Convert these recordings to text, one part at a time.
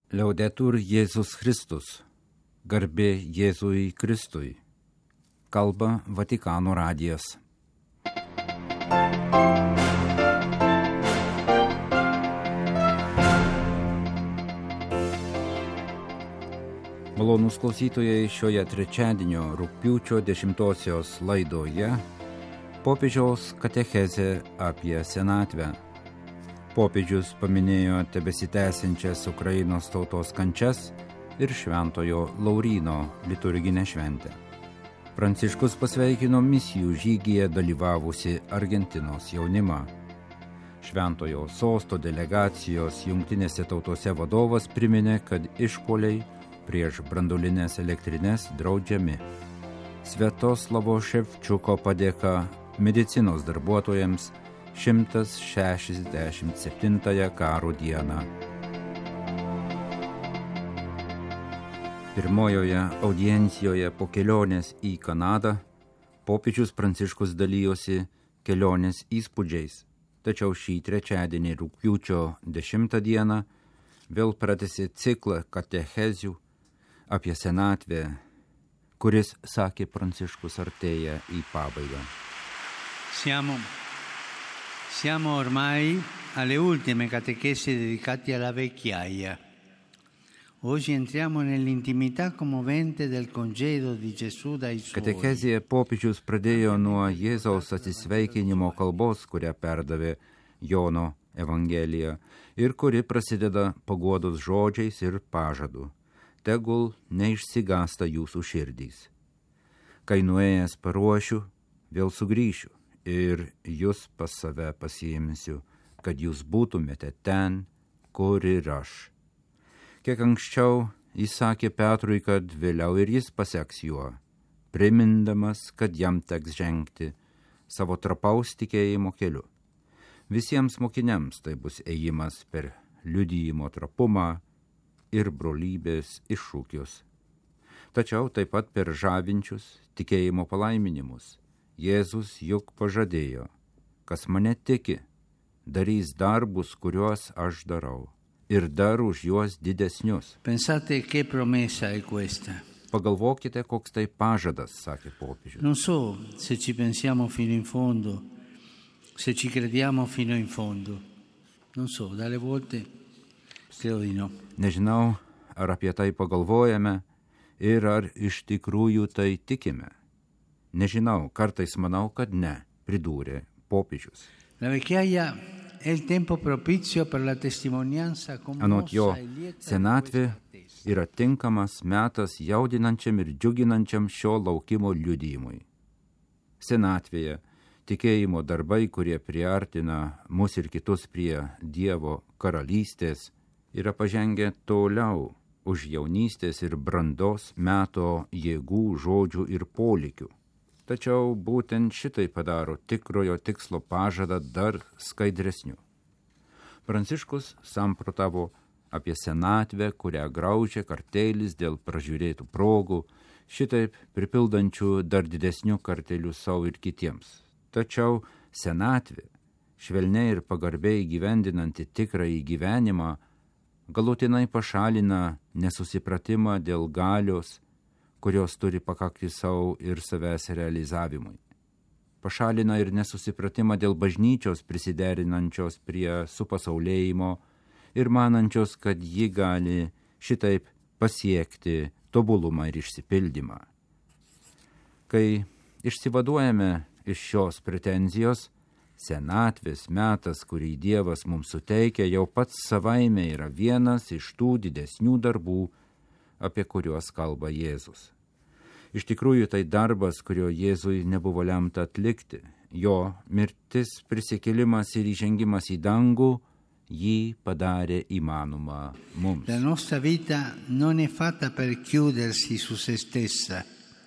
Liaudetur Jėzus Kristus, garbė Jėzui Kristui, kalba Vatikano radijas. Malonūs klausytojai, šioje trečiadienio rugpjūčio 10 laidoje popiežiaus katechezė apie senatvę. Popiežius paminėjo tebesitęsiančias Ukrainos tautos kančias ir Šventojo Lauryno liturginę šventę. Pranciškus pasveikino misijų žygyje dalyvavusi Argentinos jaunimą. Šventojo sosto delegacijos Jungtinėse tautose vadovas priminė, kad išpuoliai prieš branduolines elektrines draudžiami. Sviatoslavo Ševčiuko padėka medicinos darbuotojams 167 karo dieną. Pirmojoje audiencijoje po kelionės į Kanadą popiežius Pranciškus dalijosi kelionės įspūdžiais, tačiau šį trečiadienį rugpjūčio 10 dieną vėl pratęsė ciklą katechezių apie senatvę, kuris, sakė Pranciškus, artėja į pabaigą. Siamo ormai alle ultime catechesi dedicate alla vecchiaia. Oggi entriamo nell'intimità commovente del congedo di Gesù dai suoi. Katechezėje popiežius pradėjo nuo Jėzaus atsisveikinimo kalbos, kurią perdavė Jono Evangelija ir kuri prasideda paguodos žodžiais ir pažadu. Tegul neišsigąsta jūsų širdys. Kai nuėjęs paruošiu, vėl sugrįšiu ir jūs pas save pasiimsiu, kad jūs būtumėte ten, kur ir aš. Kiek anksčiau jis sakė Petrui, kad vėliau ir jis paseks juo, primindamas, kad jam teks žengti savo trapaus tikėjimo keliu. Visiems mokiniams tai bus ėjimas per liudijimo trapumą ir brolybės iššūkius. Tačiau taip pat per žavinčius tikėjimo palaiminimus. Jėzus juk pažadėjo, kas mane tiki, darys darbus, kuriuos aš darau, ir dar už juos didesnius. Pensate che promessa è questa? Pagalvokite, koks tai pažadas, sakė popiežius. Non so se ci pensiamo fino in fondo, se ci crediamo fino in fondo. Non so, dalle volte credo di no. Nežinau, ar apie tai pagalvojame ir ar iš tikrųjų tai tikime. Nežinau, kartais manau, kad ne, pridūrė popiežius. La vecchiaia è il tempo propizio per la testimonianza Anot jo, commossa e lieta. senatvė yra tinkamas metas jaudinančiam ir džiuginančiam šio laukimo liudijimui. Senatvėje tikėjimo darbai, kurie priartina mus ir kitus prie Dievo karalystės, yra pažengę toliau už jaunystės ir brandos meto jėgų, žodžių ir polikių. Tačiau būtent šitai padaro tikrojo tikslo pažadą dar skaidresniu. Pranciškus samprotavo apie senatvę, kurią graužia kartėlis dėl pražiūrėtų progų, šitaip pripildančių dar didesnių kartėlių savo ir kitiems. Tačiau senatvė, švelniai ir pagarbiai gyvendinanti tikrąjį gyvenimą, galutinai pašalina nesusipratimą dėl galios, kurios turi pakakti savo ir savęs realizavimui. Pašalina ir nesusipratimą dėl bažnyčios prisiderinančios prie supasaulėjimo ir manančios, kad ji gali šitaip pasiekti tobulumą ir išsipildymą. Kai išsivaduojame iš šios pretenzijos, senatvės metas, kurį Dievas mums suteikia, jau pats savaime yra vienas iš tų didesnių darbų, apie kuriuos kalba Jėzus. Iš tikrųjų, tai darbas, kurio Jėzui nebuvo lemta atlikti. Jo mirtis, prisikėlimas ir įžengimas į dangų jį padarė įmanoma mums. La nostra vita non è fatta per chiudersi su se stessa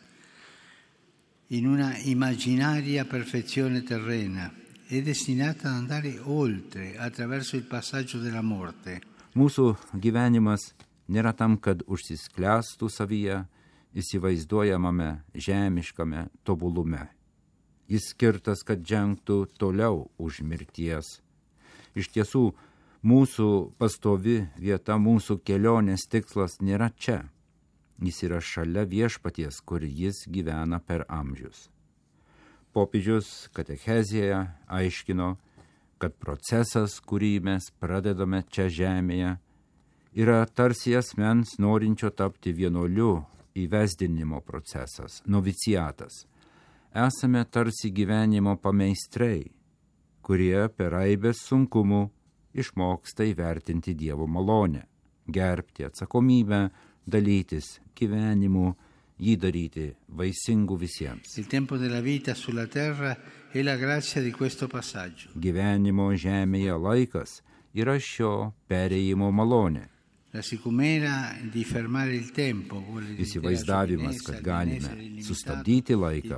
in una immaginaria perfezione terrena. È destinata ad andare oltre attraverso il passaggio della morte. Mūsų gyvenimas nėra tam, kad užsisklęstų savyje įsivaizduojamame žemiškame tobulume. Jis skirtas, kad žengtų toliau už mirties. Iš tiesų, Mūsų pastovi vieta, mūsų kelionės tikslas nėra čia. Jis yra šalia viešpaties, kur jis gyvena per amžius. Popiežius katechezijoje aiškino, kad procesas, kurį mes pradedame čia žemėje, yra tarsi asmens norinčio tapti vienuoliu įvesdinimo procesas, noviciatas. Esame tarsi gyvenimo pameistrai, kurie per aibės sunkumų išmoksta įvertinti Dievo malonę, gerbti atsakomybę, dalytis gyvenimu, jį daryti vaisingu visiems. Il tempo della vita sulla terra è la grazia di questo passaggio. Gyvenimo žemėje laikas yra šio perėjimo malonė. La sicumera di fermare il tempo, Įsivaizdavimas, kad galime sustabdyti laiką,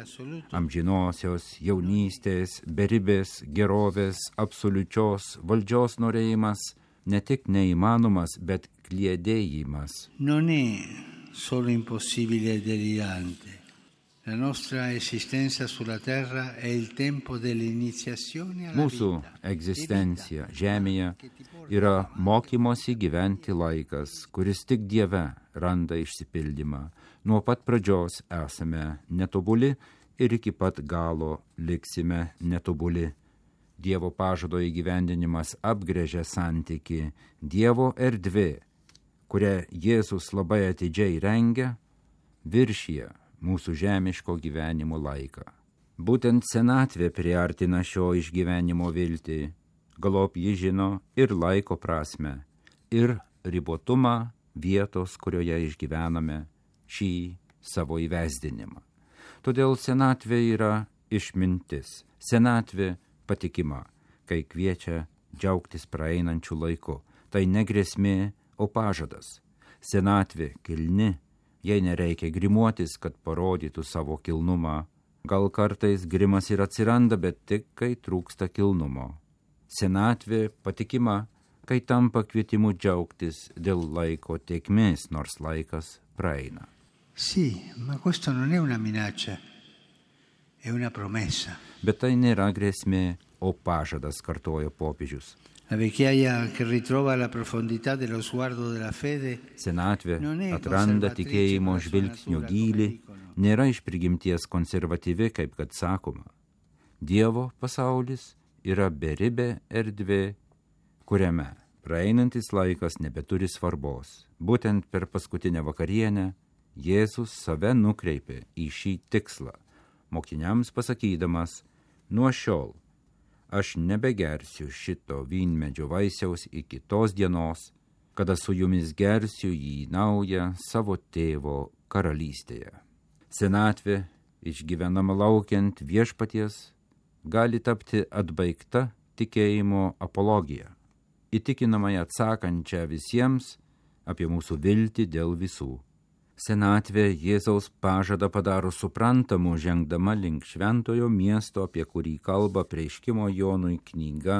amžinosios jaunystės, beribės, gerovės, absoliučios valdžios norėjimas, ne tik neįmanomas, bet kliedėjimas. Non è solo impossibile e delirante. La nostra esistenza sulla terra è il tempo dell'iniziazione alla Mūsų egzistencija žemėje yra mokymosi gyventi laikas, kuris tik Dieve randa išsipildymą. Nuo pat pradžios esame netobuli ir iki pat galo liksime netobuli. Dievo pažado įgyvendinimas apgrėžia santyki, Dievo erdvė, kurią Jėzus labai atidžiai rengia, viršyje mūsų žemiško gyvenimo laiką. Būtent senatvė priartina šio išgyvenimo viltį, galop ji žino ir laiko prasme, ir ribotumą vietos, kurioje išgyvename šį savo įvesdinimą. Todėl senatvė yra išmintis, senatvė patikima, kai kviečia džiaugtis praeinančių laiku. Tai ne grėsmė, o pažadas. Senatvė kilni, jei nereikia grimuotis, kad parodytų savo kilnumą. Gal kartais grimas ir atsiranda, bet tik kai trūksta kilnumo. Senatvė patikima, kai tampa kvietimu džiaugtis dėl laiko tėkmės, nors laikas praeina. Sì, ma questo non è una minaccia, è una promessa. Bet tai nėra grėsmė, o pažadas, kartojo popiežius. La vecchiaia che ritrova la profondità dello sguardo della fede Senatvė atranda tikėjimo žvilgsnio gylį, nėra iš prigimties konservatyvi, kaip kad sakoma. Dievo pasaulis yra beribė erdvė, kuriame praeinantis laikas nebeturi svarbos. Būtent per paskutinę vakarienę Jėzus save nukreipė į šį tikslą, mokiniams pasakydamas, nuo šiol aš nebegersiu šito vynmedžio vaisiaus iki tos dienos, kada su jumis gersiu jį naują savo tėvo karalystėje. Senatvė, išgyvenama laukiant viešpaties, gali tapti atbaigta tikėjimo apologija, įtikinamai atsakančia visiems apie mūsų viltį dėl visų. Senatvė Jėzaus pažadą padaro suprantamu, žengdama link šventojo miesto, apie kurį kalba Apreiškimo Jonui knyga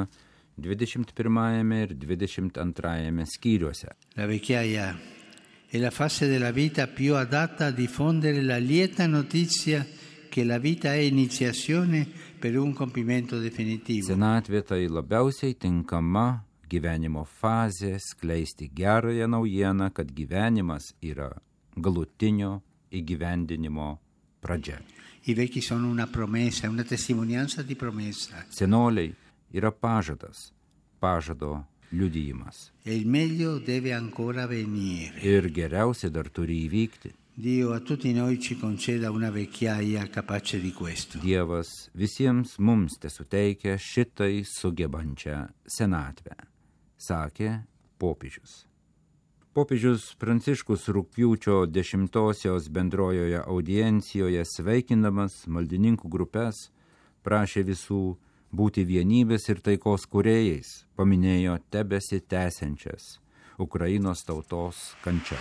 21 ir 22 skyriuose. La vecchiaia è la fase della vita più adatta a diffondere la lieta notizia che la vita è iniziazione per un compimento definitivo. Senatvė tai labiausiai tinkama gyvenimo fazė skleisti gerąją naujieną, kad gyvenimas yra galutinio įgyvendinimo pradžia. I vecchi sono una promessa, una testimonianza di promessa. Senoliai yra pažadas, pažado liudijimas. E il meglio deve ancora venire. Ir geriausia dar turi įvykti. Dio a tutti noi ci conceda una vecchiaia capace di questo. Dievas visiems mums tesuteikia šitai sugebančią senatvę, sakė popiežius. Popiežius Pranciškus rugpjūčio 10-osios bendrojoje audiencijoje sveikindamas maldininkų grupes prašė visų būti vienybės ir taikos kūrėjais, paminėjo tebesitęsiančias Ukrainos tautos kančias.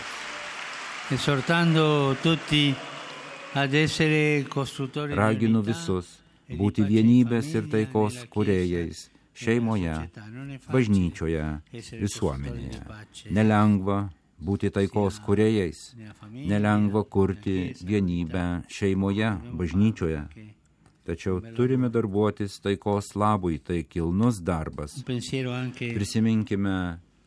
Esortando tutti ad essere costruttori di Raginu unità visus būti vienybės ir taikos kūrėjais šeimoje, bažnyčioje, visuomenėje. Nelengva būti taikos kūrėjais, nelengva kurti vienybę šeimoje, bažnyčioje. tačiau turime darbuotis taikos labui, tai kilnus darbas. Prisiminkime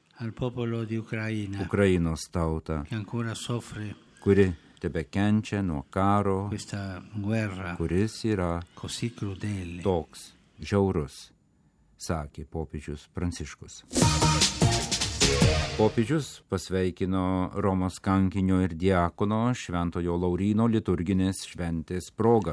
Ukrainos tautą, kuri tebekenčia nuo karo, kuris yra toks žiaurus, sakė popiežius Pranciškus. Popiežius pasveikino Romos kankinio ir diakono Šventojo Lauryno liturginės šventės proga.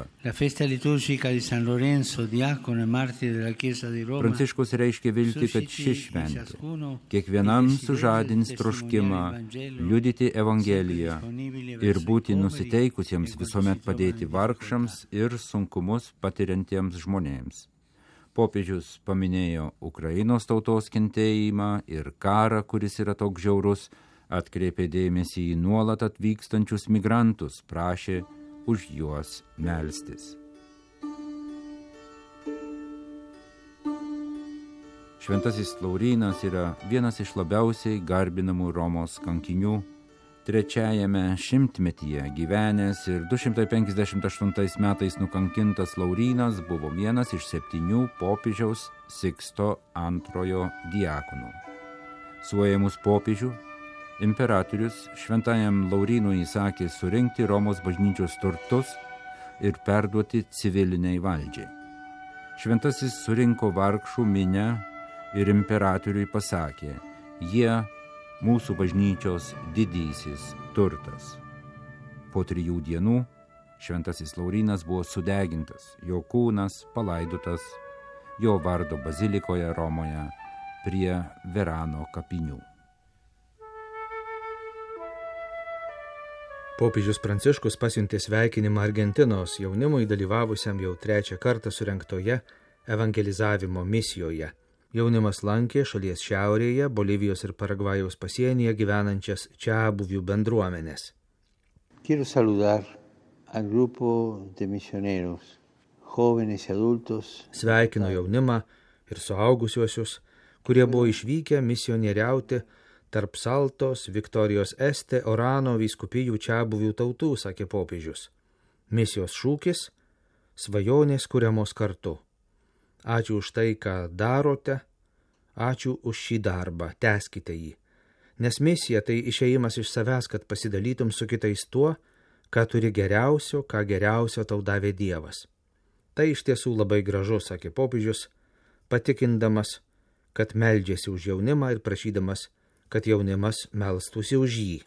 Pranciškus reiškia viltį, kad ši šventė kiekvienam sužadins troškimą liudyti Evangeliją ir būti nusiteikusiems visuomet padėti vargšams ir sunkumus patiriantiems žmonėms. Popiežius paminėjo Ukrainos tautos kentėjimą ir karą, kuris yra toks žiaurus, atkreipė dėmesį į nuolat atvykstančius migrantus, prašė už juos melstis. Šventasis Laurynas yra vienas iš labiausiai garbinamų Romos kankinių. Trečiajame šimtmetyje gyvenęs ir 258 metais nukankintas Laurynas buvo vienas iš 7 popiežiaus Siksto II diakonų. Suėmus popiežių, imperatorius šventajam Laurynui įsakė surinkti Romos bažnyčios turtus ir perduoti civiliniai valdžiai. Šventasis surinko vargšų minią ir imperatoriui pasakė, jie mūsų bažnyčios didysis turtas. Po 3 dienų šventasis Laurynas buvo sudegintas, jo kūnas palaidotas jo vardo bazilikoje Romoje prie Verano kapinių. Popiežius Pranciškus pasiuntė sveikinimą Argentinos jaunimui dalyvavusiam jau 3 kartą surengtoje evangelizavimo misijoje. Jaunimas lankė šalies šiaurėje, Bolivijos ir Paragvajaus pasienyje gyvenančias čiabuvių bendruomenės. Quiero saludar al grupo de misioneros, jóvenes y adultos. Sveikino jaunimą ir suaugusiuosius, kurie buvo išvykę misionieriauti tarp Saltos, Viktorijos Este, Orano vyskupijų čiabuvių tautų, sakė popiežius. Misijos šūkis – svajonės kuriamos kartu. Ačiū už tai, ką darote, ačiū už šį darbą, tęskite jį. Nes misija tai išėjimas iš savęs, kad pasidalytum su kitais tuo, ką turi geriausio, ką geriausio tau davė Dievas. Tai iš tiesų labai gražu, sakė popiežius, patikindamas, kad meldžiasi už jaunimą ir prašydamas, kad jaunimas melstųsi už jį.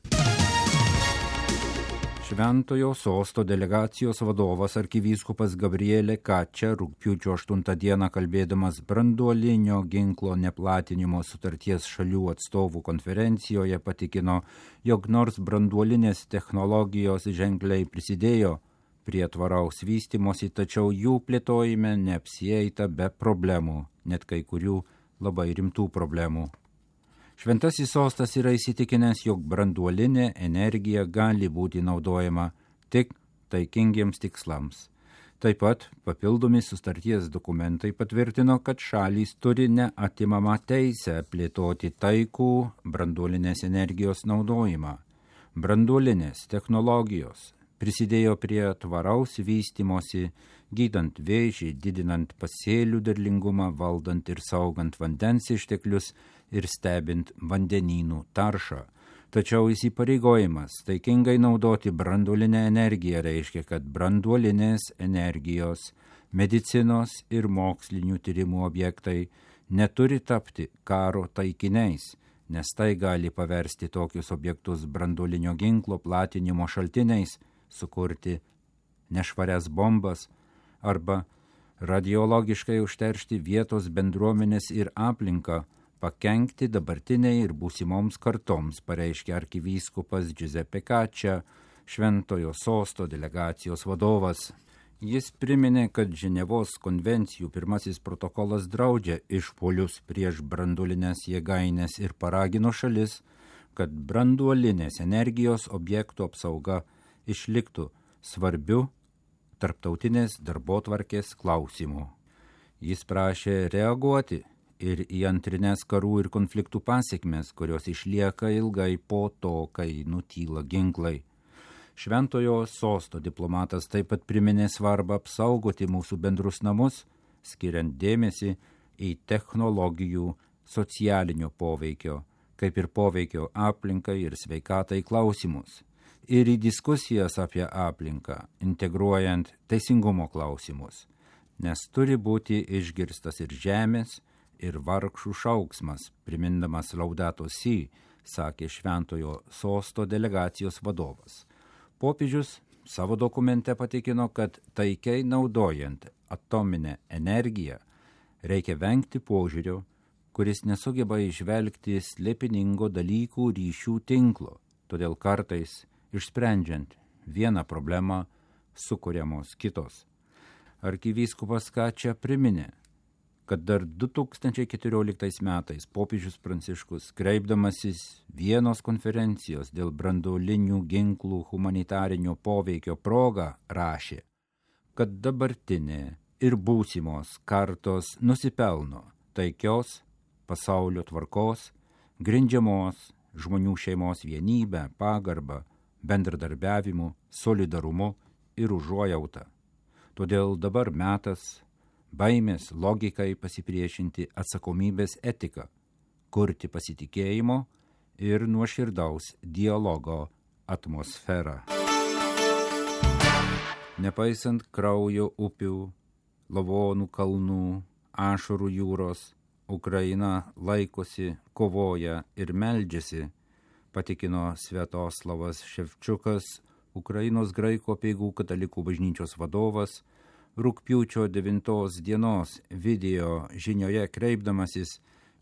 Šventojo sosto delegacijos vadovas arkivyskupas Gabrielė Kačia rugpjūčio 8 dieną kalbėdamas branduolinio ginklo neplatinimo sutarties šalių atstovų konferencijoje patikino, jog nors branduolinės technologijos ženkliai prisidėjo prie tvaraus vystymosi, tačiau jų plėtojime neapsieita be problemų, net kai kurių labai rimtų problemų. Šventasis sostas yra įsitikinęs, jog branduolinė energija gali būti naudojama tik taikingiems tikslams. Taip pat papildomi sutarties dokumentai patvirtino, kad šalys turi neatimamą teisę plėtoti taikų branduolinės energijos naudojimą. Branduolinės technologijos prisidėjo prie tvaraus vystymosi, gydant vėžį, didinant pasėlių derlingumą, valdant ir saugant vandens išteklius ir stebint vandenynų taršą. Tačiau įsipareigojimas taikingai naudoti branduolinę energiją reiškia, kad branduolinės energijos, medicinos ir mokslinių tyrimų objektai neturi tapti karo taikiniais, nes tai gali paversti tokius objektus branduolinio ginklo platinimo šaltiniais, sukurti nešvarias bombas arba radiologiškai užteršti vietos bendruomenės ir aplinką, pakenkti dabartiniai ir būsimoms kartoms, pareiškė arkivyskupas Giuseppe Kačia, Šventojo sosto delegacijos vadovas. Jis priminė, kad Ženevos konvencijų 1 protokolas draudžia išpuolius prieš branduolinės jėgaines ir paragino šalis, kad branduolinės energijos objektų apsauga išliktų svarbiu tarptautinės darbotvarkės klausimu. Jis prašė reaguoti ir į antrinės karų ir konfliktų pasekmes, kurios išlieka ilgai po to, kai nutyla ginklai. Šventojo sosto diplomatas taip pat priminė svarbą apsaugoti mūsų bendrus namus, skiriant dėmesį į technologijų socialinio poveikio, kaip ir poveikio aplinkai ir sveikatai klausimus, ir į diskusijas apie aplinką, integruojant teisingumo klausimus, nes turi būti išgirstas ir žemės, ir vargšų šauksmas, primindamas Laudato Si, sakė Šventojo sosto delegacijos vadovas. Popiežius savo dokumente patikino, kad taikiai naudojant atominę energiją reikia vengti požiūrio, kuris nesugeba išvelgti slėpiningo dalykų ryšių tinklo, todėl kartais išsprendžiant vieną problemą sukuriamos kitos. Arkivyskupas Kačia priminė, kad dar 2014 metais popiežius Pranciškus, kreipdamasis Vienos konferencijos dėl branduolinių ginklų humanitarinio poveikio proga, rašė, kad dabartinė ir būsimos kartos nusipelno taikios pasaulio tvarkos, grindžiamos žmonių šeimos vienybę, pagarbą, bendradarbiavimu, solidarumu ir užuojautą. Todėl dabar metas baimės logikai pasipriešinti atsakomybės etiką, kurti pasitikėjimo ir nuoširdaus dialogo atmosferą. Nepaisant kraujo upių, lavonų kalnų, ašarų jūros, Ukraina laikosi, kovoja ir meldžiasi, patikino Sviatoslavas Ševčiukas, Ukrainos graikų apeigų katalikų bažnyčios vadovas, rugpjūčio 9 dienos video žinioje kreipdamasis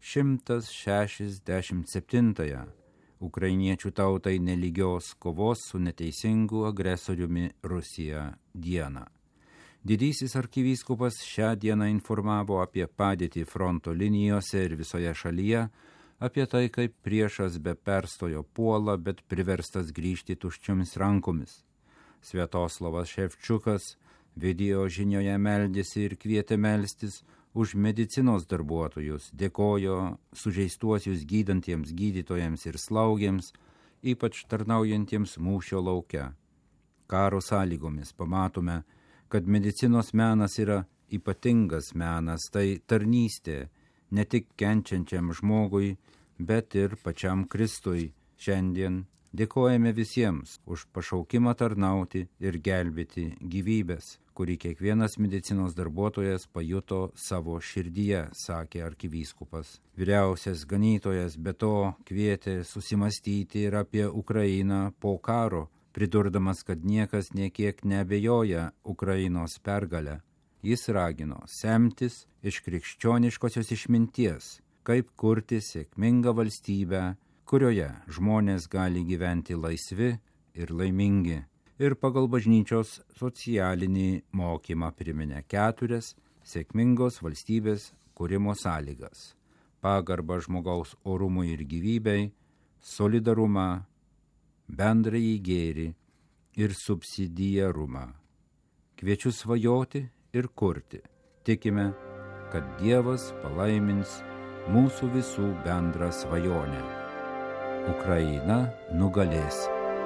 167-ąją ukrainiečių tautai nelygios kovos su neteisingu agresoriumi Rusija dieną. Didysis arkivyskupas šią dieną informavo apie padėtį fronto linijose ir visoje šalyje, apie tai, kaip priešas be perstojo puola, bet priverstas grįžti tuščiomis rankomis. Sviatoslavas Ševčiukas video žinioje meldėsi ir kvietė melstis už medicinos darbuotojus, dėkojo sužeistuosius gydantiems gydytojams ir slaugėms, ypač tarnaujantiems mūšio lauke. Karo sąlygomis pamatome, kad medicinos menas yra ypatingas menas, tai tarnystė ne tik kenčiančiam žmogui, bet ir pačiam Kristui. Šiandien dėkojame visiems už pašaukimą tarnauti ir gelbėti gyvybės, kurį kiekvienas medicinos darbuotojas pajuto savo širdyje, sakė arkivyskupas. Vyriausias ganytojas be to kvietė susimastyti ir apie Ukrainą po karo, pridurdamas, kad niekas niekiek neabejoja Ukrainos pergalę. Jis ragino semtis iš krikščioniškosios išminties, kaip kurti sėkmingą valstybę, kurioje žmonės gali gyventi laisvi ir laimingi. Ir pagal bažnyčios socialinį mokymą priminė 4 sėkmingos valstybės kūrimo sąlygas: pagarbą žmogaus orumui ir gyvybei, solidarumą, bendrąjį gėrį ir subsidiarumą. Kviečiu svajoti ir kurti. Tikime, kad Dievas palaimins mūsų visų bendrą svajonę. Ukraina nugalės.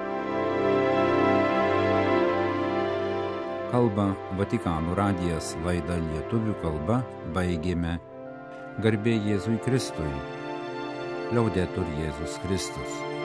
Kalba Vatikano radijas, laidą lietuvių kalba baigėme. Garbė Jėzui Kristui. Laudetur Jėzus Kristus.